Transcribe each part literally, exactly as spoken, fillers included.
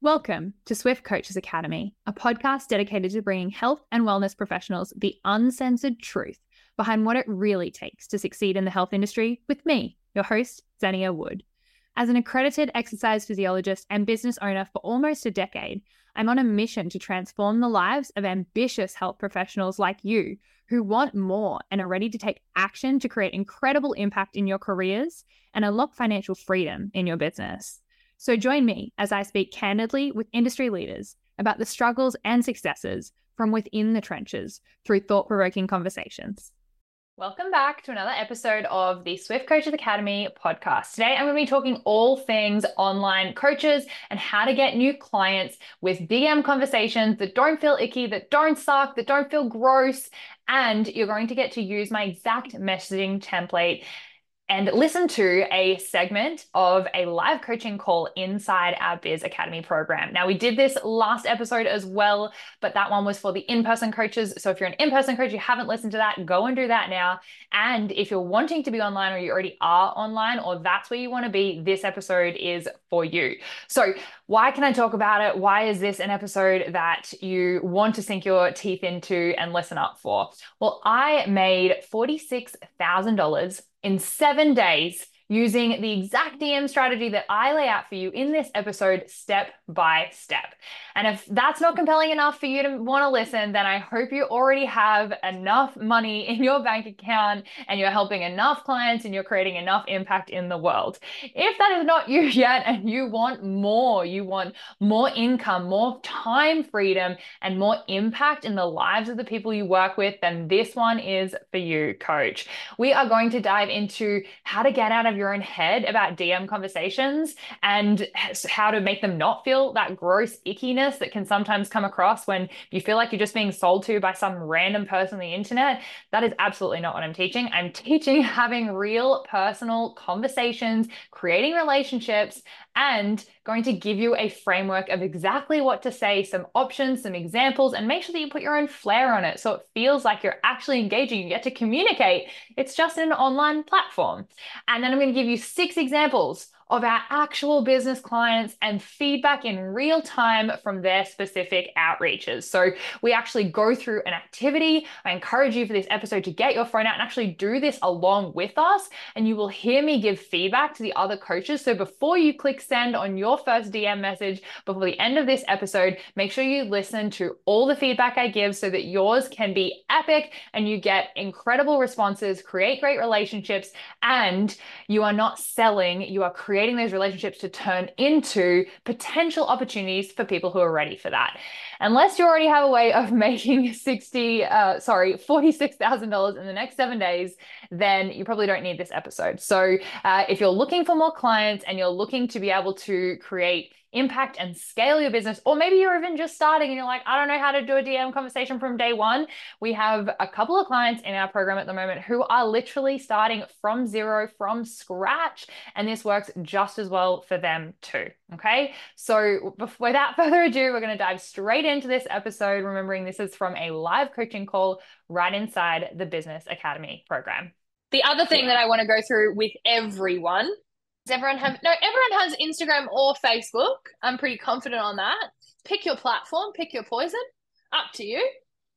Welcome to Swift Coaches Academy, a podcast dedicated to bringing health and wellness professionals the uncensored truth behind what it really takes to succeed in the health industry with me, your host, Xenia Wood. As an accredited exercise physiologist and business owner for almost a decade, I'm on a mission to transform the lives of ambitious health professionals like you who want more and are ready to take action to create incredible impact in your careers and unlock financial freedom in your business. So join me as I speak candidly with industry leaders about the struggles and successes from within the trenches through thought-provoking conversations. Welcome back to another episode of the Swift Coaches Academy podcast. Today, I'm going to be talking all things online coaches and how to get new clients with D M conversations that don't feel icky, that don't suck, that don't feel gross, and you're going to get to use my exact messaging template and listen to a segment of a live coaching call inside our Biz Academy program. Now, we did this last episode as well, but that one was for the in-person coaches. So if you're an in-person coach, you haven't listened to that, go and do that now. And if you're wanting to be online or you already are online or that's where you want to be, this episode is for you. So why can I talk about it? Why is this an episode that you want to sink your teeth into and listen up for? Well, I made forty-six thousand dollars in seven days using the exact D M strategy that I lay out for you in this episode, step by step. And if that's not compelling enough for you to want to listen, then I hope you already have enough money in your bank account and you're helping enough clients and you're creating enough impact in the world. If that is not you yet and you want more, you want more income, more time freedom, and more impact in the lives of the people you work with, then this one is for you, coach. We are going to dive into how to get out of your own head about D M conversations and how to make them not feel that gross ickiness that can sometimes come across when you feel like you're just being sold to by some random person on the internet. That is absolutely not what I'm teaching. I'm teaching having real personal conversations, creating relationships, and going to give you a framework of exactly what to say, some options, some examples, and make sure that you put your own flair on it so it feels like you're actually engaging, you get to communicate. It's just an online platform. And then I'm going to give you six examples of our actual business clients and feedback in real time from their specific outreaches. So we actually go through an activity. I encourage you for this episode to get your phone out and actually do this along with us, and you will hear me give feedback to the other coaches. So before you click send on your first D M message, before the end of this episode, make sure you listen to all the feedback I give so that yours can be epic and you get incredible responses, create great relationships, and you are not selling, you are creating those relationships to turn into potential opportunities for people who are ready for that. Unless you already have a way of making sixty, uh, sorry, forty-six thousand dollars in the next seven days, then you probably don't need this episode. So uh, if you're looking for more clients and you're looking to be able to create impact and scale your business, or maybe you're even just starting and you're like, I don't know how to do a D M conversation from day one. We have a couple of clients in our program at the moment who are literally starting from zero, from scratch, and this works just as well for them too. Okay, so without further ado, we're going to dive straight into this episode, remembering this is from a live coaching call right inside the Business Academy program. The other thing yeah. that I want to go through with everyone is everyone have no everyone has Instagram or Facebook. I'm pretty confident on that. Pick your platform, pick your poison. Up to you.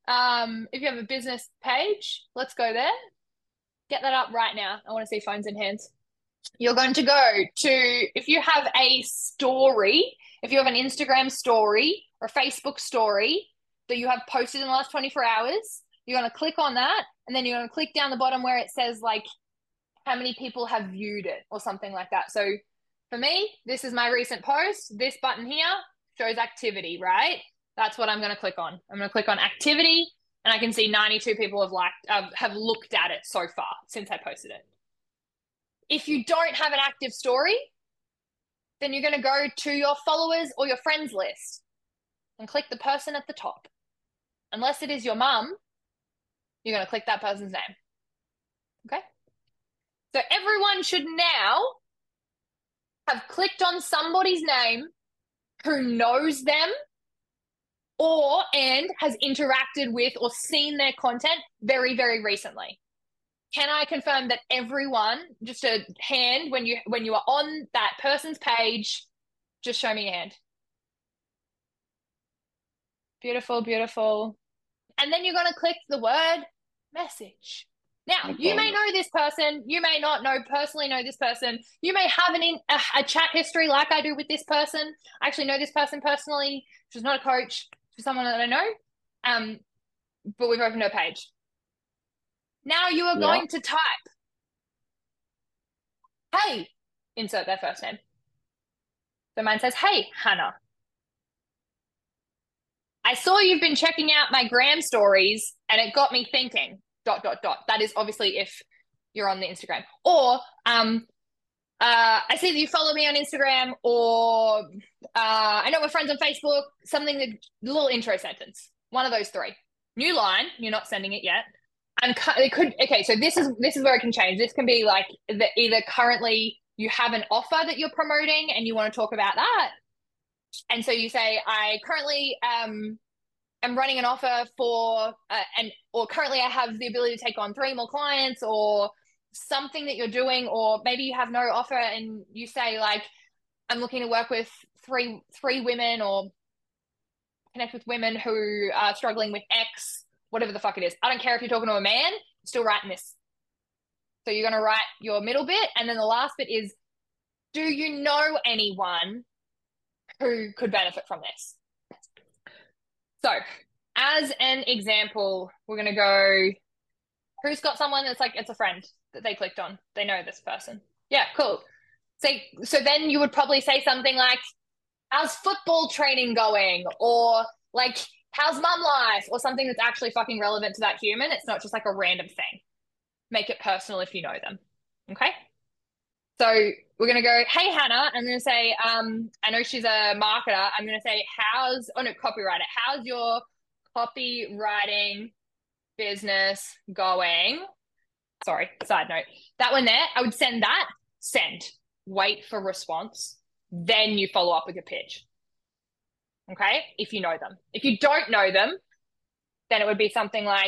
Um, if you have a business page, let's go there. Get that up right now. I want to see phones in hands. You're going to go to, if you have a story, if you have an Instagram story or a Facebook story that you have posted in the last twenty-four hours, you're going to click on that, and then you're going to click down the bottom where it says like how many people have viewed it or something like that. So for me, this is my recent post. This button here shows activity, right? That's what I'm going to click on. I'm going to click on activity, and I can see ninety-two people have liked, uh, have looked at it so far since I posted it. If you don't have an active story, then you're going to go to your followers or your friends list and click the person at the top. Unless it is your mum, you're going to click that person's name. Okay? So everyone should now have clicked on somebody's name who knows them or and has interacted with or seen their content very, very recently. Can I confirm that everyone, just a hand, when you when you are on that person's page, just show me your hand. Beautiful, beautiful. And then you're going to click the word message. Now, Okay. you may know this person. You may not know personally know this person. You may have an in, a, a chat history like I do with this person. I actually know this person personally. She's not a coach. She's someone that I know. Um, but we've opened her page. Now you are Yeah. going to type, hey, insert their first name. So mine says, hey, Hannah. I saw you've been checking out my gram stories and it got me thinking, dot, dot, dot. That is obviously if you're on the Instagram. Or um, uh, I see that you follow me on Instagram, or uh, I know we're friends on Facebook, something, a little intro sentence. One of those three. New line, you're not sending it yet. And it could, okay, so this is this is where it can change. This can be like the, either currently you have an offer that you're promoting and you want to talk about that. And so you say, I currently um, am running an offer for, uh, and or currently I have the ability to take on three more clients, or something that you're doing, or maybe you have no offer and you say like, I'm looking to work with three three women or connect with women who are struggling with X, whatever the fuck it is. I don't care if you're talking to a man, you're still writing this. So you're going to write your middle bit, and then the last bit is, do you know anyone who could benefit from this? So as an example, we're going to go, who's got someone that's like, it's a friend that they clicked on. They know this person. Yeah, cool. So, so then you would probably say something like, how's football training going? Or like, how's mum life? Or something that's actually fucking relevant to that human. It's not just like a random thing. Make it personal if you know them. Okay? So we're going to go, hey, Hannah. I'm going to say, um, I know she's a marketer. I'm going to say, how's, oh no, copywriter. How's your copywriting business going? Sorry, side note. That one there, I would send that, send, wait for response. Then you follow up with your pitch. Okay? If you know them. If you don't know them, then it would be something like,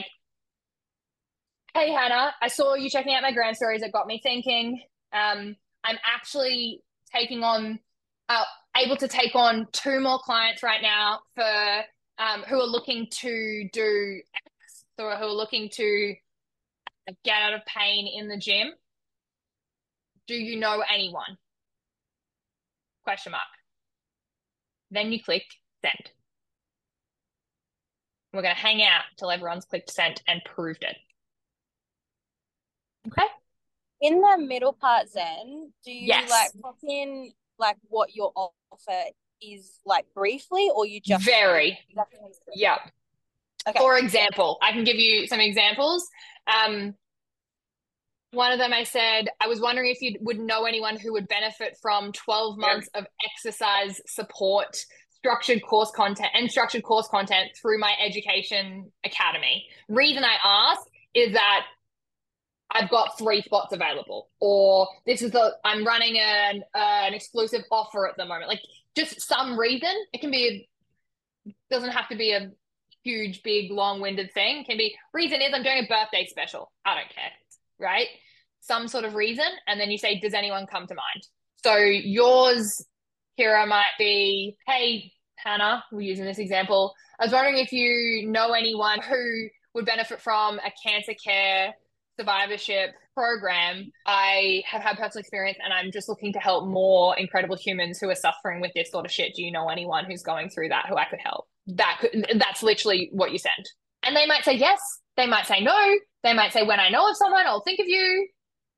hey, Hannah, I saw you checking out my gram stories. It got me thinking. Um, I'm actually taking on, uh, able to take on two more clients right now for um, who are looking to do X, or who are looking to get out of pain in the gym. Do you know anyone? Question mark. Then you click send. We're going to hang out till everyone's clicked send and proved it. Okay? In the middle part, Zen, do you Yes. like pop in like what your offer is, like briefly, or you just Very. Yeah. Okay. For example, I can give you some examples. Um, one of them I said, I was wondering if you would know anyone who would benefit from twelve months of exercise support, structured course content, and structured course content through my education academy. Reason I ask is that I've got three spots available, or this is the, I'm running an, uh, an exclusive offer at the moment. Like just some reason. It can be, a, doesn't have to be a huge, big, long-winded thing. It can be, reason is I'm doing a birthday special. I don't care, right? Some sort of reason. And then you say, does anyone come to mind? So yours, Kira, might be, hey, Hannah, we're using this example. I was wondering if you know anyone who would benefit from a cancer care survivorship program. I have had personal experience and I'm just looking to help more incredible humans who are suffering with this sort of shit. Do you know anyone who's going through that who I could help? That could, that's literally what you send. And they might say yes. They might say no. They might say, when I know of someone, I'll think of you.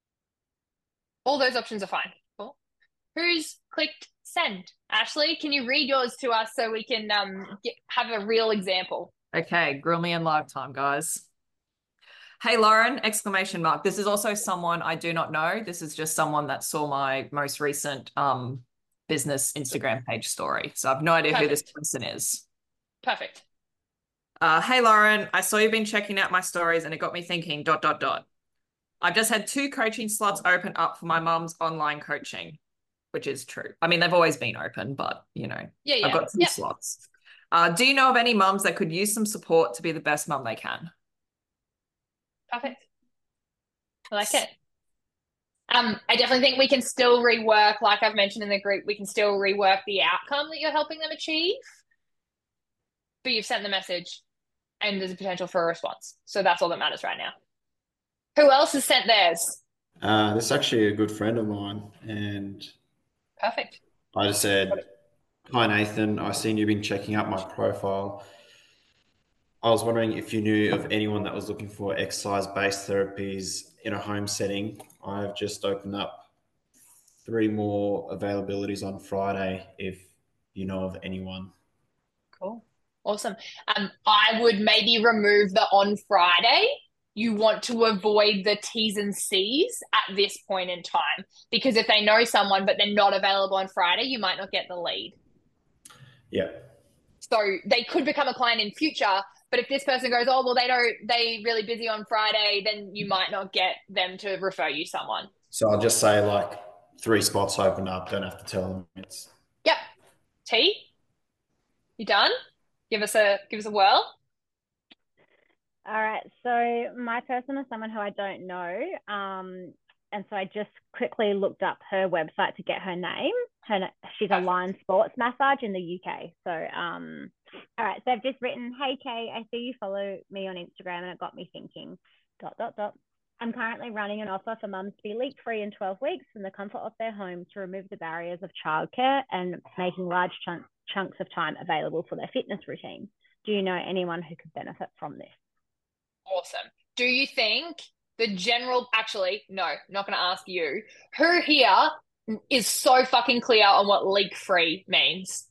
All those options are fine. Cool. Who's clicked send? Ashley, can you read yours to us so we can um get, have a real example? Okay, grill me in live time, guys. Hey, Lauren, exclamation mark. This is also someone I do not know. This is just someone that saw my most recent um, business Instagram page story. So I have no idea Perfect. who this person is. Perfect. Uh, hey, Lauren, I saw you've been checking out my stories and it got me thinking, dot, dot, dot. I've just had two coaching slots open up for my mum's online coaching, which is true. I mean, they've always been open, but, you know, Yeah, yeah. I've got two yeah. slots. Uh, do you know of any mums that could use some support to be the best mum they can? Perfect. I like it. Um, I definitely think we can still rework, like I've mentioned in the group, we can still rework the outcome that you're helping them achieve. but you've sent the message and there's a potential for a response. So that's all that matters right now. Who else has sent theirs? Uh, this is actually a good friend of mine, and Perfect. I just said, "Hi Nathan, I've seen you've been checking out my profile. I was wondering if you knew of anyone that was looking for exercise-based therapies in a home setting. I've just opened up three more availabilities on Friday if you know of anyone." Cool. Awesome. Um, I would maybe remove the on Friday. You want to avoid the T's and C's at this point in time, because if they know someone but they're not available on Friday, you might not get the lead. Yeah. So they could become a client in future, but if this person goes, oh, well, they don't, they really busy on Friday, then you might not get them to refer you someone. So I'll just say like three spots opened up. Don't have to tell them. It's Yep. T, you done? Give us a give us a whirl. All right. So my person is someone who I don't know. Um, and so I just quickly looked up her website to get her name. Her, she's a Line Sports Massage in the U K. So, um, all right. So I've just written, hey, Kay, I see you follow me on Instagram, and it got me thinking, dot, dot, dot. I'm currently running an offer for mums to be leak-free in twelve weeks from the comfort of their home to remove the barriers of childcare and making large chunk, chunks of time available for their fitness routine. Do you know anyone who could benefit from this? Awesome. Do you think the general, actually, no, not going to ask you, who here is so fucking clear on what leak-free means?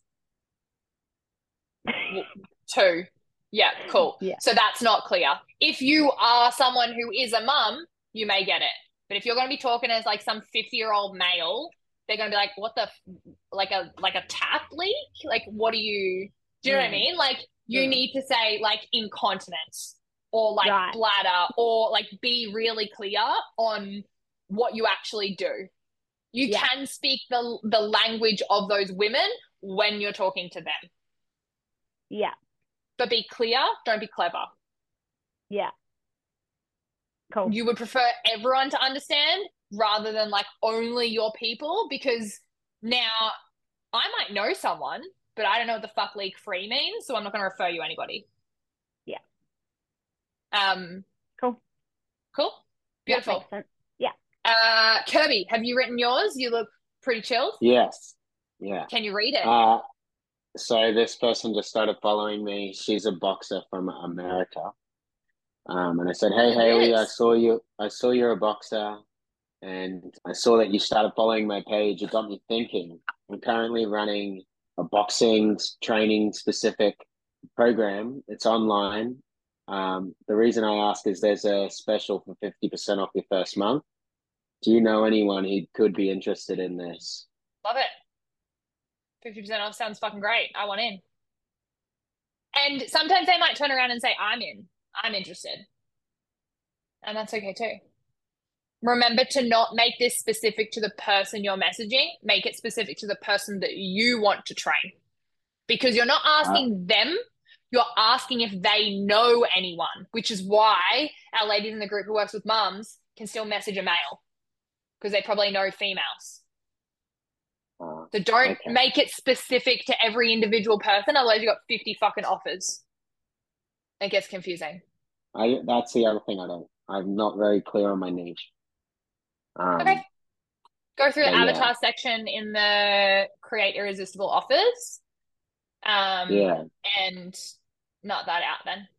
Two. Yeah, cool. Yeah. So that's not clear. If you are someone who is a mum, you may get it. But if you're going to be talking as like some fifty-year-old male, they're going to be like, what the, f-? like a like a tap leak? Like, what do you, do you know Mm. what I mean? Like, you Mm. need to say like incontinence or like Right. bladder, or like be really clear on what you actually do. You Yeah. can speak the the language of those women when you're talking to them. Yeah. But be clear, don't be clever. Yeah. Cool. You would prefer everyone to understand rather than like only your people, because now I might know someone, but I don't know what the fuck leak free means, so I'm not going to refer you anybody. Yeah. Um. Cool. Cool. Beautiful. That makes sense. Yeah. Uh, Kirby, have you written yours? You look pretty chilled. Yes. Yeah. Can you read it? Uh, so this person just started following me. She's a boxer from America. Um, and I said, hey, It Haley, I is. saw you. I saw you're a boxer, and I saw that you started following my page. It got me thinking. I'm currently running a boxing training specific program. It's online. Um, the reason I ask is there's a special for fifty percent off your first month. Do you know anyone who could be interested in this? Love it. fifty percent off sounds fucking great. I want in. And sometimes they might turn around and say, I'm in. I'm interested. And that's okay too. Remember to not make this specific to the person you're messaging. Make it specific to the person that you want to train. Because you're not asking them, you're asking if they know anyone, which is why our ladies in the group who works with mums can still message a male, because they probably know females. Uh, So don't okay. make it specific to every individual person, otherwise you got fifty fucking offers. It gets confusing. I that's the other thing I don't. I'm not very clear on my niche. Um, Okay. Go through the but yeah. avatar section in the create irresistible offers. Um, Yeah, and not that out then.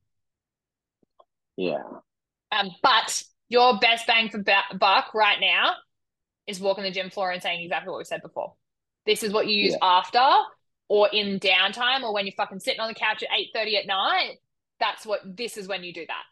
yeah, Um, but your best bang for bu- buck right now is walking the gym floor and saying exactly what we said before. This is what you use Yeah. after or in downtime, or when you're fucking sitting on the couch at eight thirty at night. That's what, this is when you do that.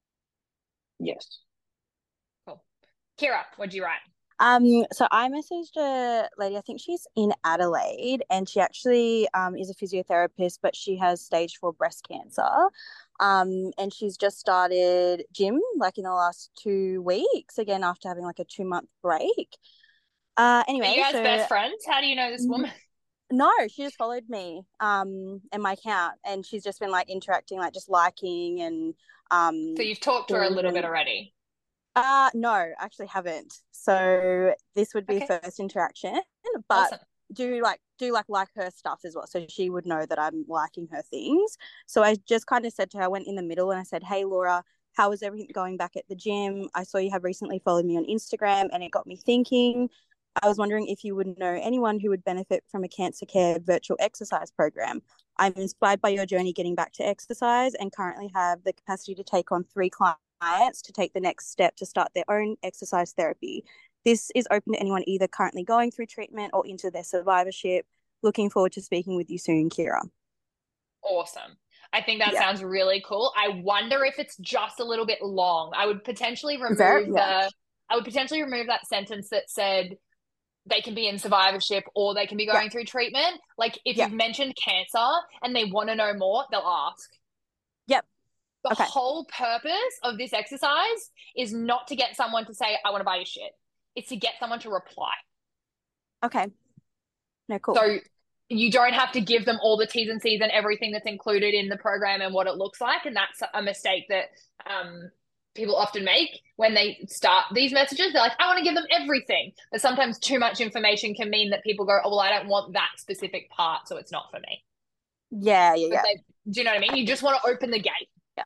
yes. Cool. Kira, what'd you write? Um, so I messaged a lady, I think she's in Adelaide, and she actually um, is a physiotherapist, but she has stage four breast cancer. Um, and she's just started gym like in the last two weeks, again, after having like a two month break. Uh, anyway, Are you guys so best friends? How do you know this woman? no, she just followed me um and my account, and she's just been like interacting, like just liking and um So you've talked to her a little bit and- already. uh no, actually haven't. So this would be Okay. first interaction, but Awesome. do like do like like her stuff as well, so she would know that I'm liking her things. So I just kind of said to her, I went in the middle and I said, hey Laura, how is everything going back at the gym? I saw you have recently followed me on Instagram and it got me thinking. I was wondering if you would know anyone who would benefit from a cancer care virtual exercise program. I'm inspired by your journey getting back to exercise and currently have the capacity to take on three clients to take the next step to start their own exercise therapy. This is open to anyone either currently going through treatment or into their survivorship. Looking forward to speaking with you soon, Kira. Awesome. I think that Yeah. sounds really cool. I wonder if it's just a little bit long. I would potentially remove that- the yeah. I would potentially remove that sentence that said they can be in survivorship or they can be going Yeah. through treatment. Like if Yeah. you've mentioned cancer and they want to know more, they'll ask. Yep. The Okay. whole purpose of this exercise is not to get someone to say, I want to buy your shit. It's to get someone to reply. Okay. No, cool. So you don't have to give them all the T's and C's and everything that's included in the program and what it looks like. And that's a mistake that um, people often make when they start these messages. They're like, I want to give them everything. But sometimes too much information can mean that people go, oh, well, I don't want that specific part, so it's not for me. yeah, yeah, But yeah. they- do you know what I mean? You just want to open the gate. Yeah.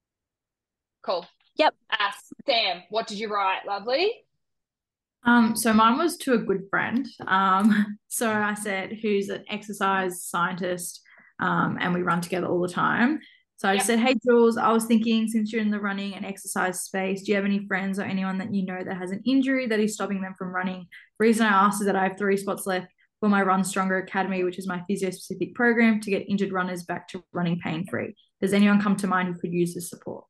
Cool. Yep. Uh, Sam, what did you write, lovely? Um, so mine was to a good friend. Um, so I said, who's an exercise scientist, um, and we run together all the time. So I just Yep. said, hey, Jules, I was thinking since you're in the running and exercise space, do you have any friends or anyone that you know that has an injury that is stopping them from running? The reason I asked is that I have three spots left for my Run Stronger Academy, which is my physio-specific program to get injured runners back to running pain-free. Does anyone come to mind who could use this support?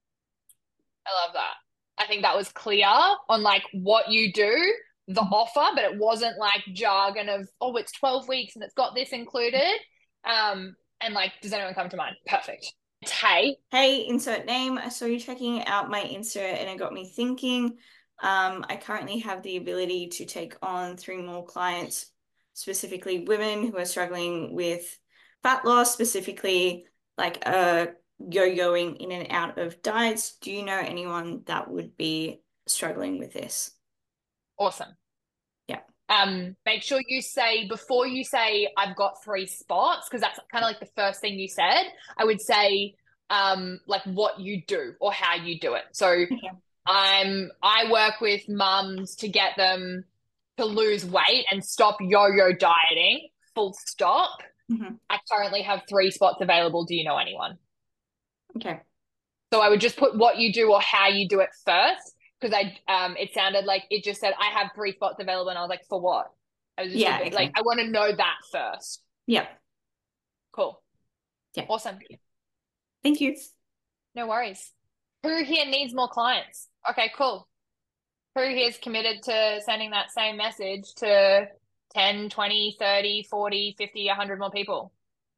I love that. I think that was clear on like what you do, the offer, but it wasn't like jargon of, oh, it's twelve weeks and it's got this included. Um, and like, does anyone come to mind? Perfect. Tay. Hey, insert name. I saw you checking out my insert and it got me thinking. Um, I currently have the ability to take on three more clients, specifically women who are struggling with fat loss, specifically like uh, yo-yoing in and out of diets. Do you know anyone that would be struggling with this? Awesome. Yeah. Um, make sure you say, before you say, I've got three spots, because that's kind of like the first thing you said, I would say, um, like what you do or how you do it. So Okay. I'm, I work with mums to get them to lose weight and stop yo-yo dieting, full stop. Mhm. I currently have three spots available. Do you know anyone? Okay. So I would just put what you do or how you do it first, because I um it sounded like it just said I have three spots available, and I was like, for what? I was just Yeah, a bit, okay. like I want to know that first. Yeah. Cool. Yeah. Awesome. Thank you. No worries. Who here needs more clients? Okay, cool. Who here is committed to sending that same message to ten, twenty, thirty, forty, fifty, one hundred more people?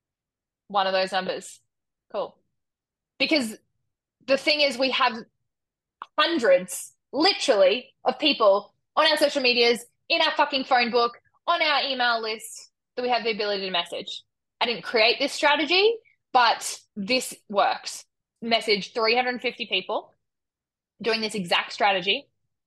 One of those numbers. Cool. Because the thing is, we have hundreds, literally, of people on our social medias, in our fucking phone book, on our email list that we have the ability to message. I didn't create this strategy, but this works. Message three hundred fifty people doing this exact strategy.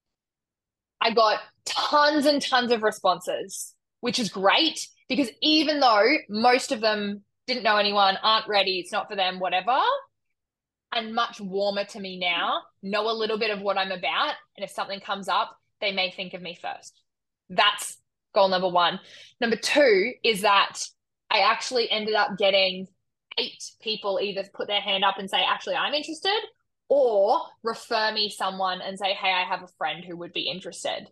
I got tons and tons of responses, which is great, because even though most of them didn't know anyone, aren't ready, it's not for them, whatever, and much warmer to me now, know a little bit of what I'm about, and if something comes up, they may think of me first. That's goal number one. Number two is that I actually ended up getting eight people either put their hand up and say, actually, I'm interested, or refer me someone and say, hey, I have a friend who would be interested.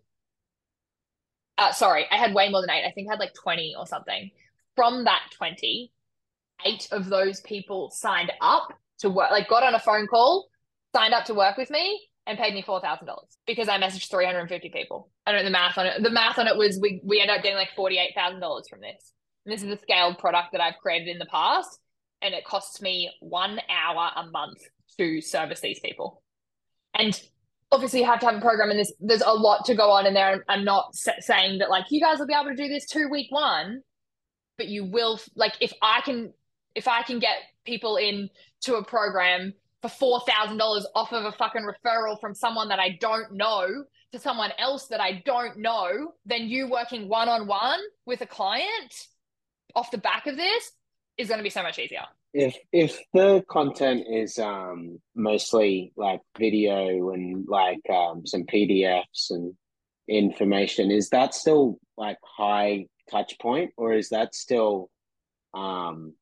Uh, sorry, I had way more than eight. I think I had like twenty or something. From that twenty, eight of those people signed up to work, like got on a phone call, signed up to work with me, and paid me four thousand dollars because I messaged three hundred fifty people. I don't know the math on it. The math on it was we, we ended up getting like forty-eight thousand dollars from this. And this is a scaled product that I've created in the past, and it costs me one hour a month to service these people. And obviously you have to have a program, and there's, there's a lot to go on in there. I'm not saying that like you guys will be able to do this two week one, but you will, like if I can, if I can get people in to a program for four thousand dollars off of a fucking referral from someone that I don't know to someone else that I don't know than you working one-on-one with a client off the back of this is going to be so much easier. If if the content is um mostly like video and like um some P D Fs and information, is that still like high touch point, or is that still um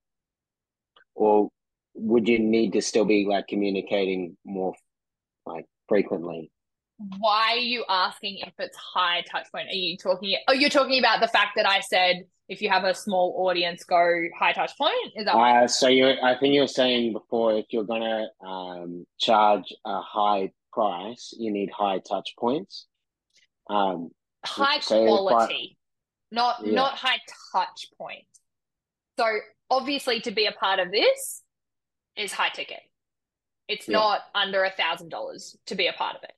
or would you need to still be like communicating more like frequently? Why are you asking if it's high touch point? Are you talking oh you're talking about the fact that I said if you have a small audience, go high touch point? Is that Uh, so you, I think you were saying before, if you're gonna um, charge a high price, you need high touch points. Um, high so quality, I, not yeah. not high touch point. So obviously, to be a part of this is high ticket. It's Yeah. not under a thousand dollars to be a part of it.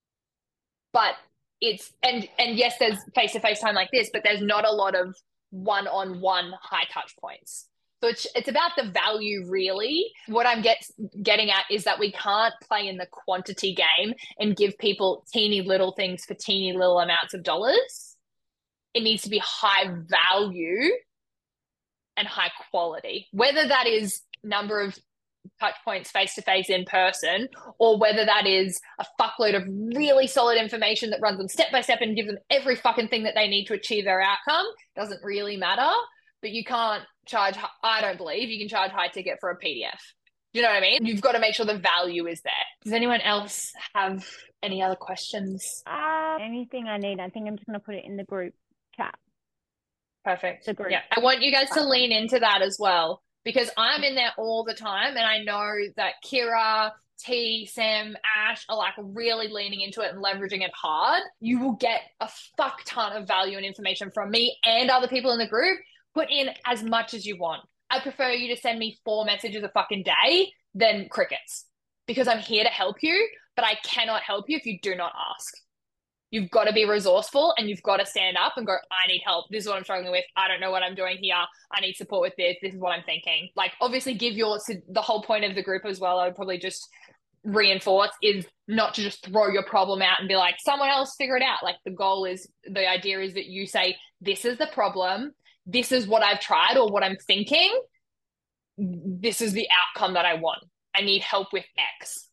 But it's and and yes, there's face to face time like this, but there's not a lot of one-on-one high touch points. So it's it's about the value, really. What I'm get, getting at is that we can't play in the quantity game and give people teeny little things for teeny little amounts of dollars. It needs to be high value and high quality, whether that is number of touch points face-to-face in person, or whether that is a fuckload of really solid information that runs them step-by-step and gives them every fucking thing that they need to achieve their outcome. Doesn't really matter. But you can't charge, I don't believe you can charge high ticket for a P D F. You know what I mean? You've got to make sure the value is there. Does anyone else have any other questions? Uh, anything I need, I think I'm just going to put it in the group chat. Perfect. The group. Yeah, I want you guys to lean into that as well, because I'm in there all the time, and I know that Kira, T, Sam, Ash are like really leaning into it and leveraging it hard. You will get a fuck ton of value and information from me and other people in the group. Put in as much as you want. I prefer you to send me four messages a fucking day than crickets, because I'm here to help you, but I cannot help you if you do not ask. You've got to be resourceful, and you've got to stand up and go, I need help. This is what I'm struggling with. I don't know what I'm doing here. I need support with this. This is what I'm thinking. Like, obviously give your, the whole point of the group as well, I would probably just reinforce, is not to just throw your problem out and be like, someone else figure it out. Like, the goal is, the idea is that you say, this is the problem. This is what I've tried or what I'm thinking. This is the outcome that I want. I need help with X.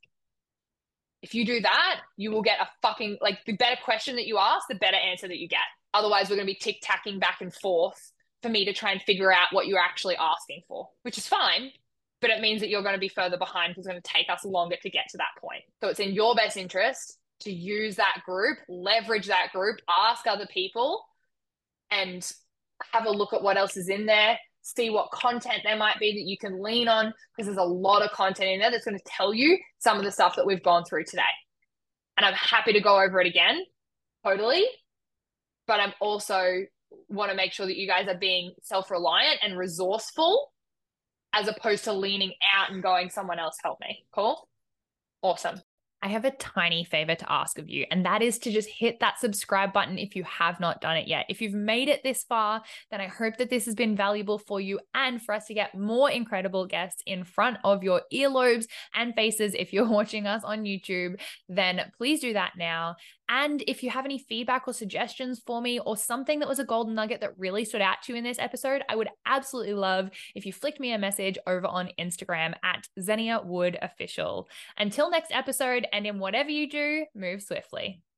If you do that, you will get a fucking, like, the better question that you ask, the better answer that you get. Otherwise, we're going to be tick-tacking back and forth for me to try and figure out what you're actually asking for, which is fine, but it means that you're going to be further behind because it's going to take us longer to get to that point. So it's in your best interest to use that group, leverage that group, ask other people, and have a look at what else is in there, see what content there might be that you can lean on, because there's a lot of content in there that's going to tell you some of the stuff that we've gone through today. And I'm happy to go over it again, totally. But I'm also want to make sure that you guys are being self-reliant and resourceful, as opposed to leaning out and going, someone else help me. Cool? Awesome. I have a tiny favor to ask of you, and that is to just hit that subscribe button if you have not done it yet. If you've made it this far, then I hope that this has been valuable for you and for us to get more incredible guests in front of your earlobes and faces. If you're watching us on YouTube, then please do that now. And if you have any feedback or suggestions for me, or something that was a golden nugget that really stood out to you in this episode, I would absolutely love if you flicked me a message over on Instagram at Xenia Wood Official. Until next episode, and in whatever you do, move swiftly.